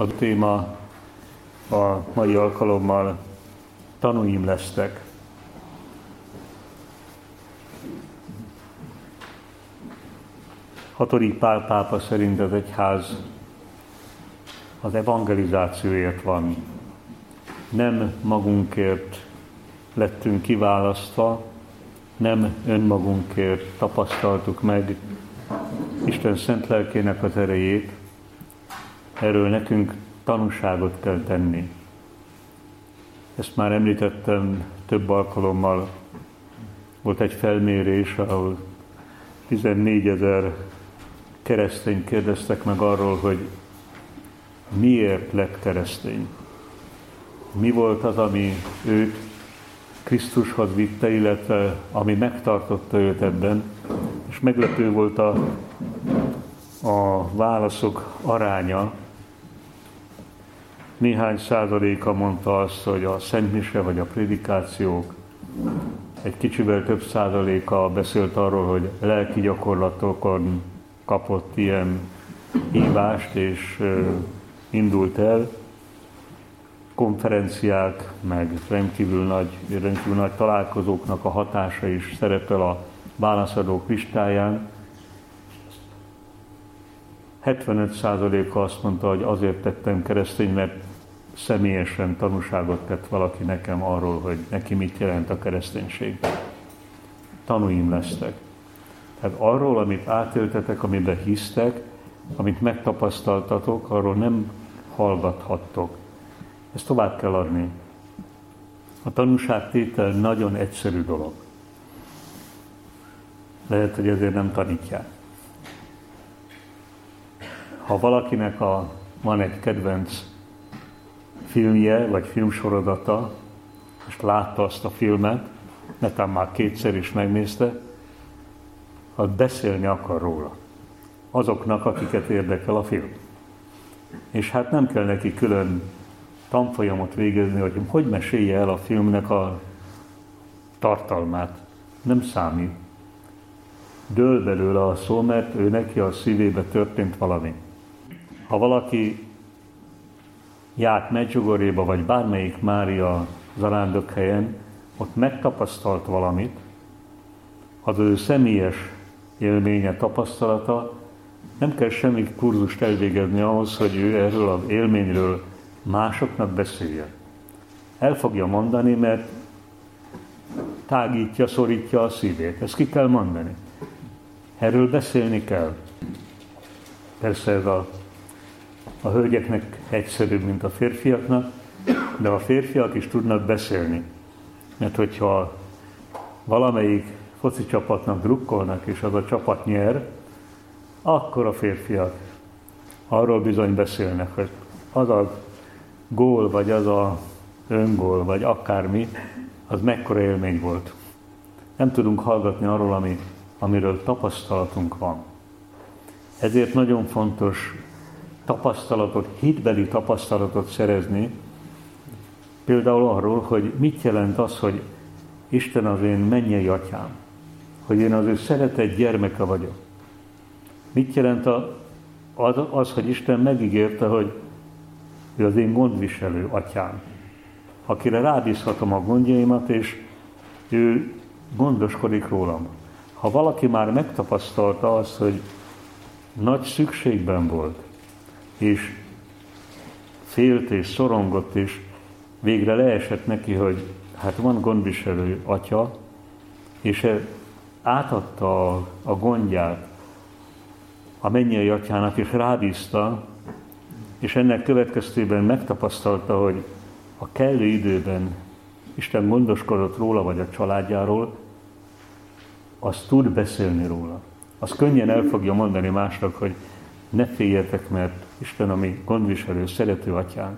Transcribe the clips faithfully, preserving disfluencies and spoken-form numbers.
A téma a mai alkalommal tanúim lesztek. Hatodik Pál pápa szerint az egyház az evangelizációért van. Nem magunkért lettünk kiválasztva, nem önmagunkért tapasztaltuk meg Isten szent lelkének az erejét, erről nekünk tanúságot kell tenni. Ezt már említettem több alkalommal. Volt egy felmérés, ahol tizennégyezer keresztény kérdeztek meg arról, hogy miért lett keresztény. Mi volt az, ami őt Krisztushoz vitte, illetve ami megtartotta őt ebben, és meglepő volt a, a válaszok aránya. Néhány százaléka mondta azt, hogy a szentmise vagy a prédikációk, egy kicsivel több százaléka beszélt arról, hogy lelki gyakorlatokon kapott ilyen hívást, és uh, indult el. Konferenciák, meg rendkívül nagy, rendkívül nagy találkozóknak a hatása is szerepel a válaszadók listáján. hetvenöt százaléka azt mondta, hogy azért tettem keresztény, mert személyesen tanúságot tett valaki nekem arról, hogy neki mit jelent a kereszténység. Tanúim lesztek. Tehát arról, amit átéltetek, amiben hisztek, amit megtapasztaltatok, arról nem hallgathattok. Ezt tovább kell adni. A tanúságtétel nagyon egyszerű dolog. Lehet, hogy ezért nem tanítják. Ha valakinek a, van egy kedvenc filmje, vagy filmsorozata, és látta azt a filmet, netán már kétszer is megnézte, az beszélni akar róla. Azoknak, akiket érdekel a film. És hát nem kell neki külön tanfolyamot végezni, hogy hogy mesélje el a filmnek a tartalmát. Nem számít. Dől belőle a szó, mert ő neki a szívébe történt valami. Ha valaki járt Medjugorjéba, vagy bármelyik Mária zarándokhelyen, ott megtapasztalt valamit, az ő személyes élménye, tapasztalata, nem kell semmi kurzust elvégezni ahhoz, hogy ő erről az élményről másoknak beszéljen. El fogja mondani, mert tágítja, szorítja a szívét. Ezt ki kell mondani. Erről beszélni kell. Persze ez a, a hölgyeknek egyszerűbb, mint a férfiaknak, de a férfiak is tudnak beszélni. Mert hogyha valamelyik foci csapatnak drukkolnak, és az a csapat nyer, akkor a férfiak arról bizony beszélnek, hogy az a gól, vagy az a öngól, vagy akármi, az mekkora élmény volt. Nem tudunk hallgatni arról, ami, amiről tapasztalatunk van. Ezért nagyon fontos tapasztalatot, hitbeli tapasztalatot szerezni, például arról, hogy mit jelent az, hogy Isten az én mennyei atyám, hogy én az ő szeretett gyermeke vagyok. Mit jelent a, az, az, hogy Isten megígérte, hogy ő az én gondviselő atyám, akire rábízhatom a gondjaimat, és ő gondoskodik rólam. Ha valaki már megtapasztalta azt, hogy nagy szükségben volt, és félt és szorongott, és végre leesett neki, hogy hát van gondviselő atya, és átadta a, a gondját a mennyei atyának, és rábízta, és ennek következtében megtapasztalta, hogy a kellő időben Isten gondoskodott róla, vagy a családjáról, az tud beszélni róla. Az könnyen el fogja mondani másnak, hogy ne féljetek, mert Isten a mi gondviselő, szerető atyánk.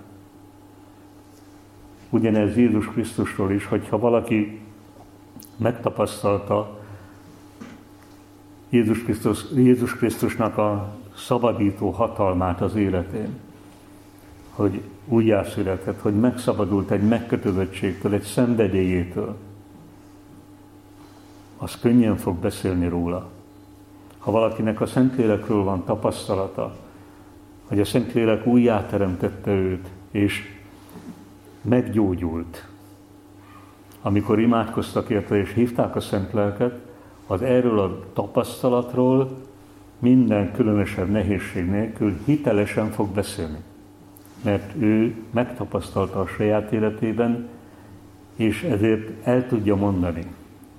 Ugyanez Jézus Krisztusról is, hogyha valaki megtapasztalta Jézus, Krisztus, Jézus Krisztusnak a szabadító hatalmát az életén, hogy újjászületett, hogy megszabadult egy megkötözöttségtől, egy szenvedélyétől, az könnyen fog beszélni róla. Ha valakinek a Szentlélekről van tapasztalata, hogy a Szentlélek újjáteremtette őt, és meggyógyult. Amikor imádkoztak érte és hívták a Szentlelket, az erről a tapasztalatról minden különösebb nehézség nélkül hitelesen fog beszélni. Mert ő megtapasztalta a saját életében, és ezért el tudja mondani.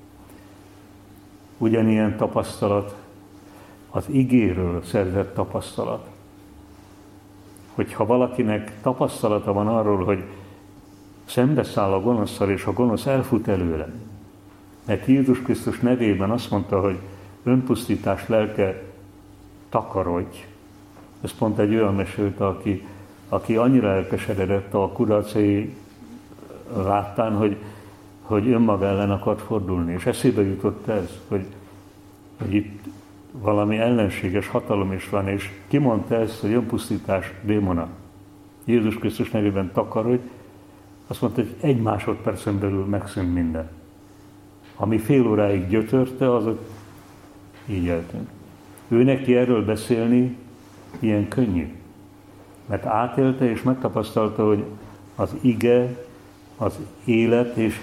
Ugyanilyen tapasztalat az igéről szerzett tapasztalat. Hogyha valakinek tapasztalata van arról, hogy szembeszáll a gonoszszal, és a gonosz elfut előle, mert Jézus Krisztus nevében azt mondta, hogy önpusztítás lelke, takarodj. Ez pont egy olyan mesélte, aki, aki annyira elkeseredett a kudarcai láttán, hogy, hogy önmaga ellen akart fordulni. És eszébe jutott ez, hogy, hogy itt valami ellenséges hatalom is van, és kimondta ezt, hogy önpusztítás démona. Jézus Krisztus nevében takarodj, azt mondta, hogy egy másodpercen belül megszűnt minden. Ami fél óráig gyötörte, azok így eltűnt. Ő neki erről beszélni ilyen könnyű. Mert átélte és megtapasztalta, hogy az ige, az élet és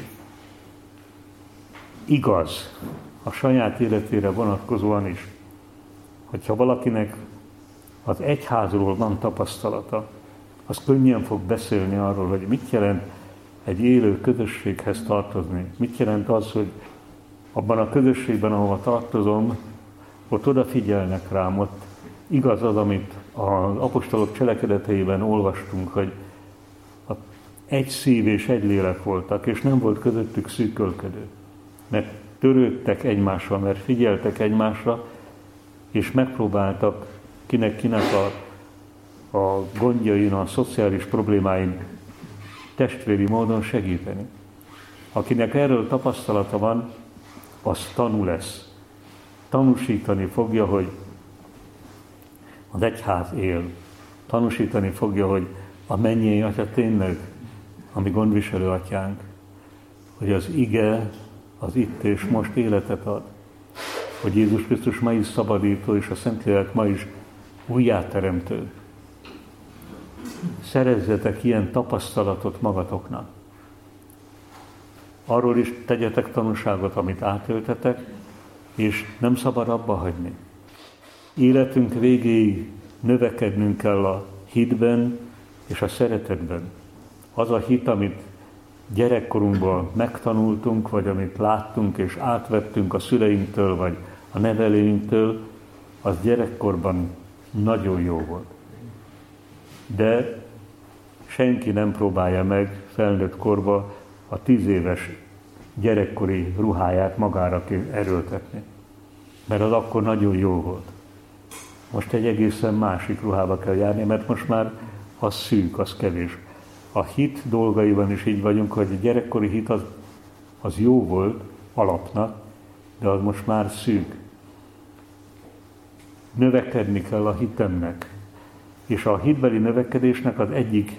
igaz a saját életére vonatkozóan is. Hogyha valakinek az egyházról van tapasztalata, az könnyen fog beszélni arról, hogy mit jelent egy élő közösséghez tartozni. Mit jelent az, hogy abban a közösségben, ahova tartozom, ott odafigyelnek rám, ott igaz az, amit az apostolok cselekedeteiben olvastunk, hogy egy szív és egy lélek voltak, és nem volt közöttük szűkölködő. Mert törődtek egymással, mert figyeltek egymásra, és megpróbáltak kinek-kinek a, a gondjain, a szociális problémáin testvéri módon segíteni. Akinek erről tapasztalata van, az tanú lesz. Tanúsítani fogja, hogy az egyház él. Tanúsítani fogja, hogy a mennyei Atya tényleg a mi gondviselő atyánk, hogy az ige az itt és most életet ad, hogy Jézus Krisztus ma is szabadító, és a Szentlélek ma is újjáteremtő. Szerezzetek ilyen tapasztalatot magatoknak. Arról is tegyetek tanúságot, amit átéltetek, és nem szabad abba hagyni. Életünk végéig növekednünk kell a hitben és a szeretetben. Az a hit, amit gyerekkorunkban megtanultunk, vagy amit láttunk és átvettünk a szüleinktől, vagy a nevelőinktől, az gyerekkorban nagyon jó volt. De senki nem próbálja meg felnőtt korba a tíz éves gyerekkori ruháját magára erőltetni. Mert az akkor nagyon jó volt. Most egy egészen másik ruhába kell járni, mert most már az szűk, az kevés. A hit dolgaiban is így vagyunk, hogy a gyerekkori hit az, az jó volt alapnak, de az most már szűk. Növekedni kell a hitemnek. És a hitbeli növekedésnek az egyik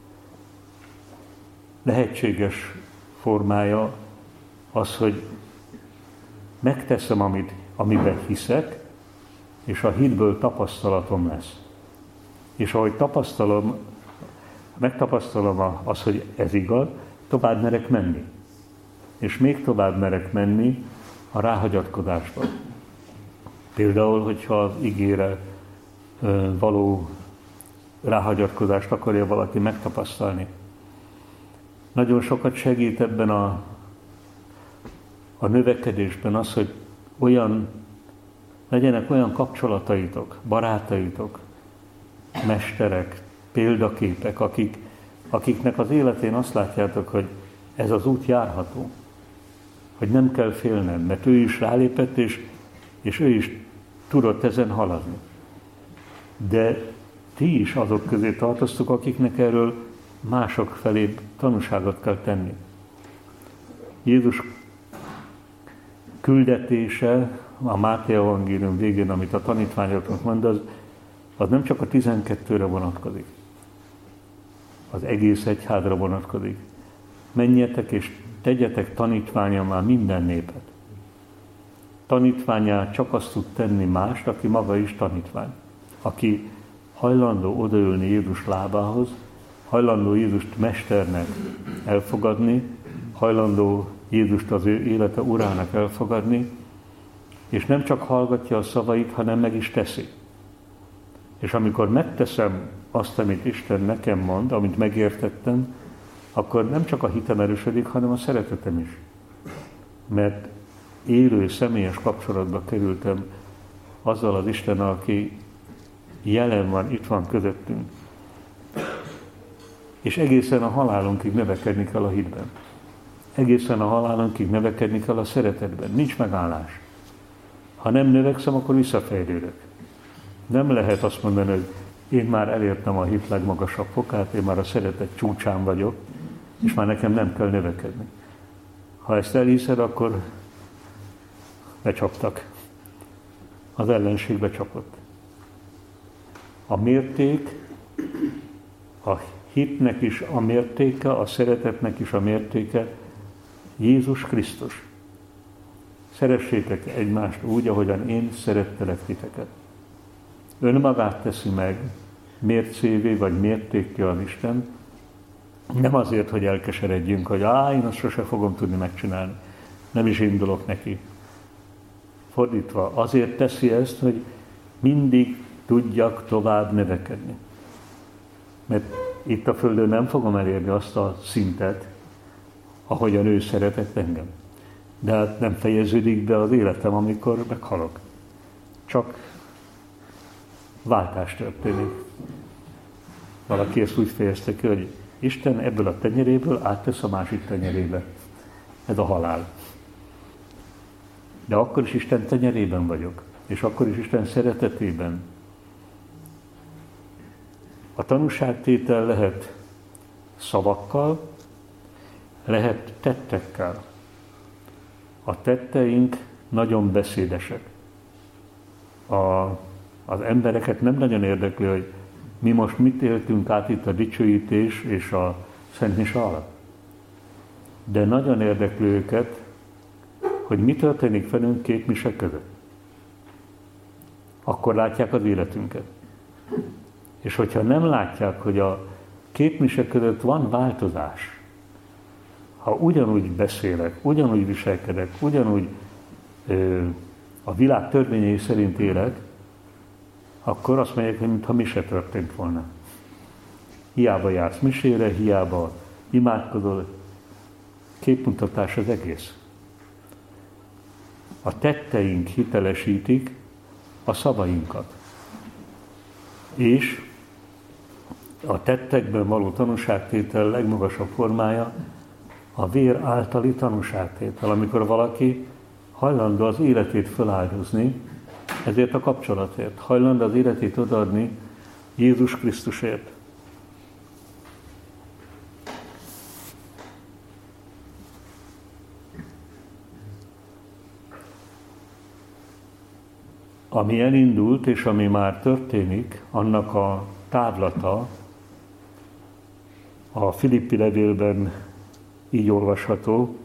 lehetséges formája az, hogy megteszem, amit, amiben hiszek, és a hitből tapasztalatom lesz. És ahogy tapasztalom, megtapasztalom az, hogy ez igaz, tovább merek menni. És még tovább merek menni a ráhagyatkozásba. Például, hogyha az igére való ráhagyatkozást akarja valaki megtapasztalni. Nagyon sokat segít ebben a, a növekedésben az, hogy olyan, legyenek olyan kapcsolataitok, barátaitok, mesterek, példaképek, akik, akiknek az életén azt látjátok, hogy ez az út járható. Hogy nem kell félned, mert ő is rálépett, és, és ő is tudott ezen haladni. De ti is azok közé tartoztok, akiknek erről mások felé tanúságot kell tenni. Jézus küldetése a Máté evangélium végén, amit a tanítványoknak mond, az, az nem csak a tizenkettőre vonatkozik. Az egész egyházra vonatkozik. Menjetek és tegyetek tanítványammá minden népet. Tanítvánnyá csak azt tud tenni mást, aki maga is tanítvány. Aki hajlandó odaülni Jézus lábához, hajlandó Jézust mesternek elfogadni, hajlandó Jézust az ő élete urának elfogadni, és nem csak hallgatja a szavait, hanem meg is teszi. És amikor megteszem azt, amit Isten nekem mond, amit megértettem, akkor nem csak a hitem erősödik, hanem a szeretetem is. Mert élő, személyes kapcsolatba kerültem azzal az Istennel, aki jelen van, itt van közöttünk. És egészen a halálunkig növekedni kell a hitben. Egészen a halálunkig növekedni kell a szeretetben. Nincs megállás. Ha nem növekszem, akkor visszafejlődök. Nem lehet azt mondani, hogy én már elértem a hit legmagasabb fokát, én már a szeretet csúcsán vagyok, és már nekem nem kell növekedni. Ha ezt elhiszed, akkor becsaptak. Az ellenség becsapott. A mérték, a hitnek is a mértéke, a szeretetnek is a mértéke Jézus Krisztus. Szeressétek egymást úgy, ahogyan én szerettelek titeket. Önmagát teszi meg mércévé vagy mértékké az Isten, nem azért, hogy elkeseredjünk, hogy á, én azt sose fogom tudni megcsinálni. Nem is indulok neki. Fordítva, azért teszi ezt, hogy mindig tudjak tovább növekedni. Mert itt a Földön nem fogom elérni azt a szintet, ahogyan ő szeretett engem. De hát nem fejeződik be az életem, amikor meghalok. Csak váltás történik. Valaki ezt úgy fejezte ki, hogy Isten ebből a tenyeréből áttesz a másik tenyerébe. Ez a halál. De akkor is Isten tenyerében vagyok, és akkor is Isten szeretetében. A tanúságtétel lehet szavakkal, lehet tettekkel. A tetteink nagyon beszédesek. A, az embereket nem nagyon érdekli, hogy mi most mit éltünk át itt a dicsőítés és a Szent Mise alatt. De nagyon érdekli őket, hogy mi történik velünk két mise között. Akkor látják az életünket. És hogyha nem látják, hogy a két mise között van változás, ha ugyanúgy beszélek, ugyanúgy viselkedek, ugyanúgy ö, a világ törvényei szerint élek, akkor azt mondják, hogy mintha mise történt volna. Hiába jársz misére, hiába imádkozol, képmutatás az egész. A tetteink hitelesítik a szavainkat. És a tettekben való tanúságtétel legmagasabb formája a vér általi tanúságtétel, amikor valaki hajlandó az életét feláldozni, ezért a kapcsolatért, hajlandó az életét odaadni Jézus Krisztusért. Ami elindult, és ami már történik, annak a távlata a Filippi levélben így olvasható.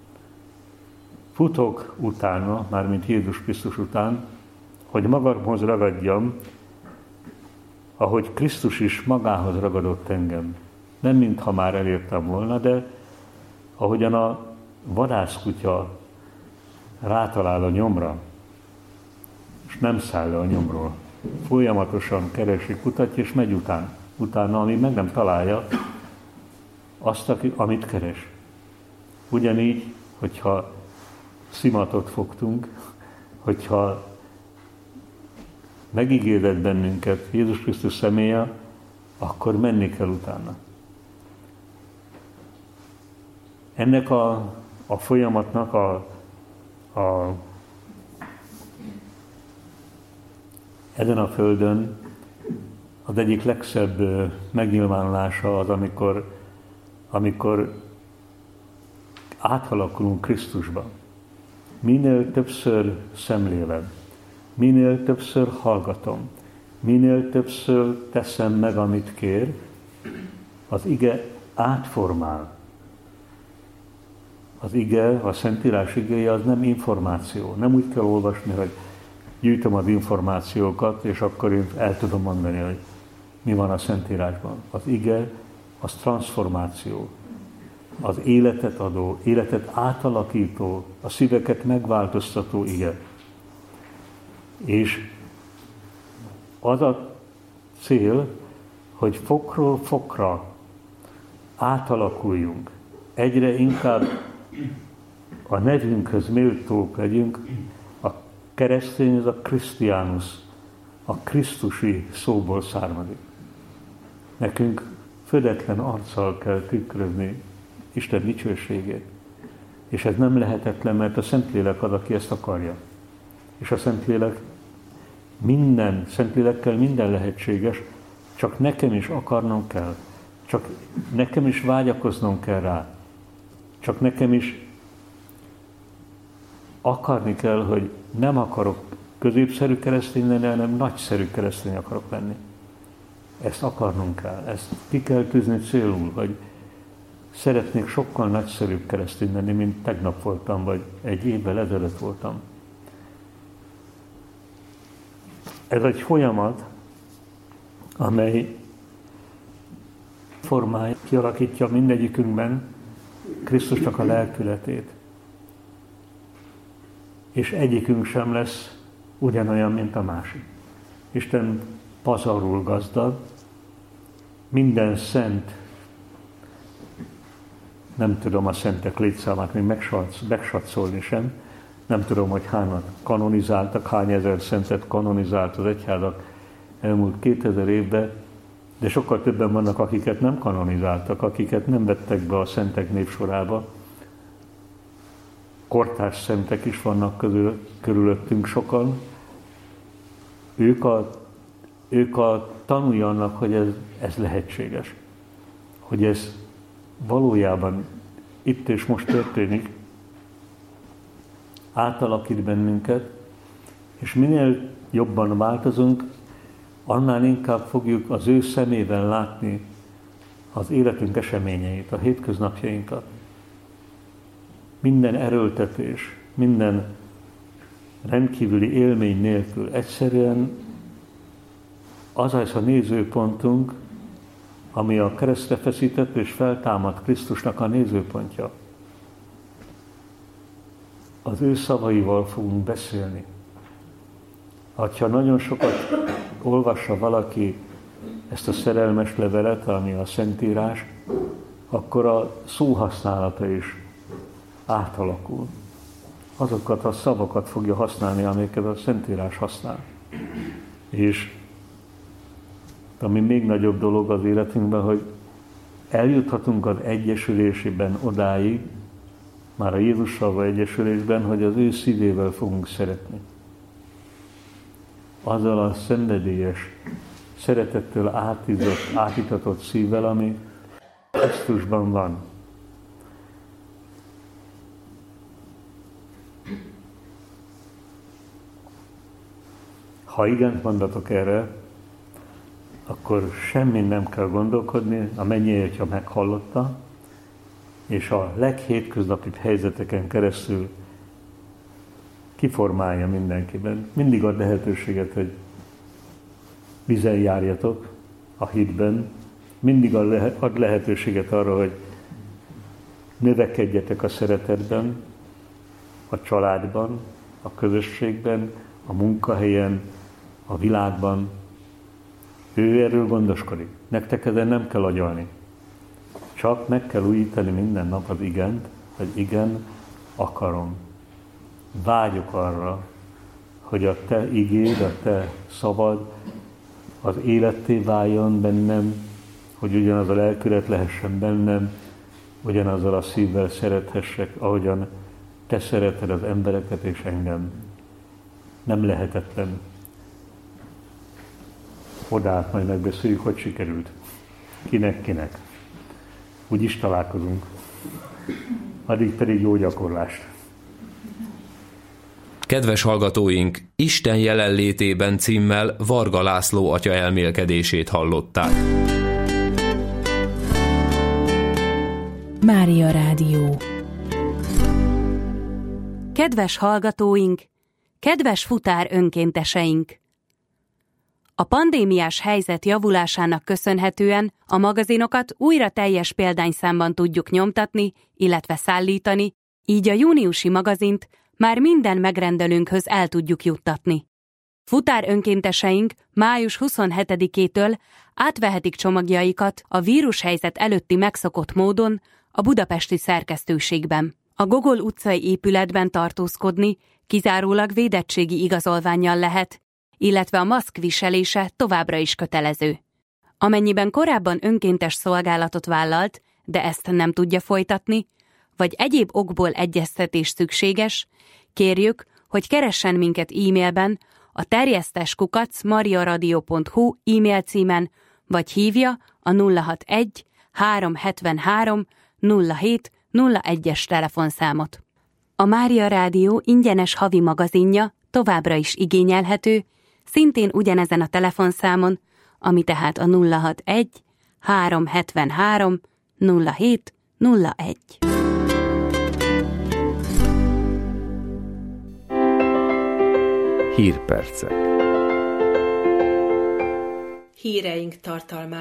Futok utána, mármint Jézus Krisztus után, hogy magamhoz ragadjam, ahogy Krisztus is magához ragadott engem. Nem mintha már elértem volna, de ahogyan a vadászkutya rátalál a nyomra, és nem száll le a nyomról. Folyamatosan keresi, kutatja, és megy után. Utána, amíg meg nem találja azt, amit keres. Ugyanígy, hogyha szimatot fogtunk, hogyha megígéret bennünket Jézus Krisztus személye, akkor menni kell utána. Ennek a, a folyamatnak a, a ezen a földön az egyik legszebb megnyilvánulása az, amikor, amikor átalakulunk Krisztusban. Minél többször szemlélem, minél többször hallgatom, minél többször teszem meg, amit kér, az ige átformál. Az ige, a Szentírás igéje az nem információ. Nem úgy kell olvasni, hogy gyűjtöm az információkat, és akkor én el tudom mondani, hogy mi van a Szentírásban. Az ige, az transformáció. Az életet adó, életet átalakító, a szíveket megváltoztató ige. És az a cél, hogy fokról fokra átalakuljunk. Egyre inkább a nevünkhöz méltók legyünk. A keresztény, ez a Christianus, a Krisztusi szóból származik. Nekünk födetlen arccal kell tükrözni Isten dicsőségét. És ez nem lehetetlen, mert a Szentlélek az, aki ezt akarja. És a Szentlélek minden, Szentlélekkel minden lehetséges, csak nekem is akarnom kell. Csak nekem is vágyakoznom kell rá. Csak nekem is akarni kell, hogy nem akarok középszerű keresztény lenni, hanem nagyszerű keresztény akarok lenni. Ezt akarnunk kell. Ezt ki kell tűzni célul, hogy szeretnék sokkal nagyszerűbb keresztény lenni, mint tegnap voltam, vagy egy évvel ezelőtt voltam. Ez egy folyamat, amely formálja, kialakítja mindegyikünkben Krisztusnak a lelkületét. És egyikünk sem lesz ugyanolyan, mint a másik. Isten pazarul gazdag, minden szent, nem tudom a szentek létszámát még megsatszolni sem, nem tudom, hogy hányan kanonizáltak, hány ezer szentet kanonizált az egyházak elmúlt kétezer évben, de sokkal többen vannak, akiket nem kanonizáltak, akiket nem vettek be a szentek népsorába. Kortárs szentek is vannak közül, körülöttünk sokan. Ők a, ők a tanúi annak, hogy ez, ez lehetséges. Hogy ez valójában itt és most történik, átalakít bennünket, és minél jobban változunk, annál inkább fogjuk az ő szemével látni az életünk eseményeit, a hétköznapjainkat. Minden erőltetés, minden rendkívüli élmény nélkül egyszerűen az az a nézőpontunk, ami a keresztre feszített és feltámadt Krisztusnak a nézőpontja. Az ő szavaival fogunk beszélni. Ha nagyon sokat olvassa valaki ezt a szerelmes levelet, ami a Szentírás, akkor a szóhasználata is átalakul. Azokat a szavakat fogja használni, amiket a Szentírás használ. És ami még nagyobb dolog az életünkben, hogy eljuthatunk az egyesülésében odáig, már a Jézussal való egyesülésben, hogy az ő szívével fogunk szeretni. Azzal a szenvedélyes, szeretettől átított, átítatott szívvel, ami Krisztusban van. Ha igent mondatok erre, akkor semmin nem kell gondolkodni, a mennyi atya meghallotta, és a leghétköznapibb helyzeteken keresztül kiformálja mindenkiben. Mindig ad lehetőséget, hogy vizen járjatok a hitben, mindig ad lehetőséget arra, hogy növekedjetek a szeretetben, a családban, a közösségben, a munkahelyen, a világban. Ő erről gondoskodik. Nektek ezen nem kell agyalni. Csak meg kell újítani minden nap az igent, hogy igen, akarom. Vágyok arra, hogy a te igéd, a te szavad az életté váljon bennem, hogy ugyanaz a lelkület lehessen bennem, ugyanazzal a szívvel szerethessek, ahogyan te szereted az embereket és engem. Nem lehetetlen. Odaát majd megbeszéljük, hogy sikerült. Kinek-kinek. Úgyis találkozunk. Addig pedig jó gyakorlást. Kedves hallgatóink, Isten jelenlétében címmel Varga László atya elmélkedését hallották. Mária Rádió. Kedves hallgatóink, kedves futár önkénteseink! A pandémiás helyzet javulásának köszönhetően a magazinokat újra teljes példányszámban tudjuk nyomtatni, illetve szállítani, így a júniusi magazint már minden megrendelőnkhöz el tudjuk juttatni. Futár önkénteseink május huszonhetedikétől átvehetik csomagjaikat a vírushelyzet előtti megszokott módon a budapesti szerkesztőségben. A Gogol utcai épületben tartózkodni kizárólag védettségi igazolvánnyal lehet, illetve a maszk viselése továbbra is kötelező. Amennyiben korábban önkéntes szolgálatot vállalt, de ezt nem tudja folytatni, vagy egyéb okból egyeztetés szükséges, kérjük, hogy keressen minket e-mailben a terjesztés kukac mariaradio pont hu e-mail címen, vagy hívja a nulla hatvanegy háromszázhetvenhárom nulla hét nulla egyes telefonszámot. A Mária Rádió ingyenes havi magazinja továbbra is igényelhető, szintén ugyanezen a telefonszámon, ami tehát a nulla hatvanegy háromszázhetvenhárom nulla hét nulla egy. Hírpercek. Híreink tartalmát